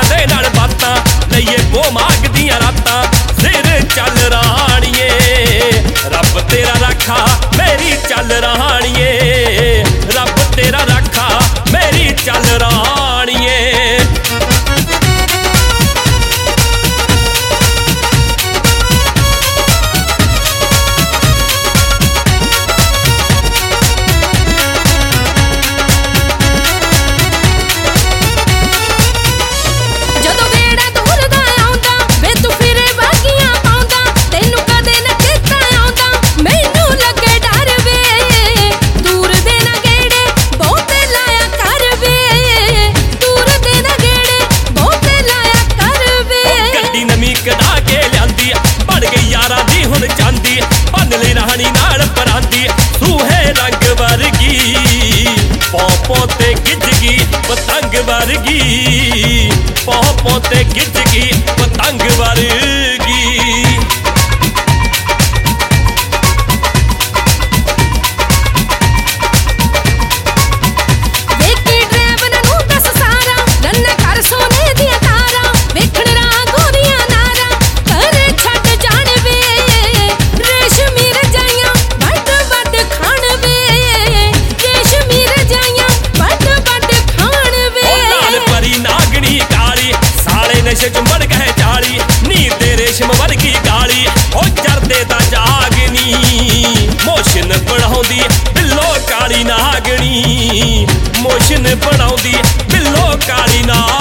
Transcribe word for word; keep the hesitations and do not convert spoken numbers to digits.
दे नाल बातां लईए वो माग दियां रातां सिर चल राणीए रब तेरा रखा मेरी चल राणीए रब तेरा रखा मेरी चल राणीए। पोते गिजगी पतंग वर्गी पौ पोते गिजगी पतंग वर्गी। नशे च मर गए चाली नी तेरे रेशम वर्गी गाली ओ चरदे दा जागनी मोशन बढ़ाउंदी बिल्लो काली नागनी मोशन बढ़ाउंदी बिल्लो काली नाग।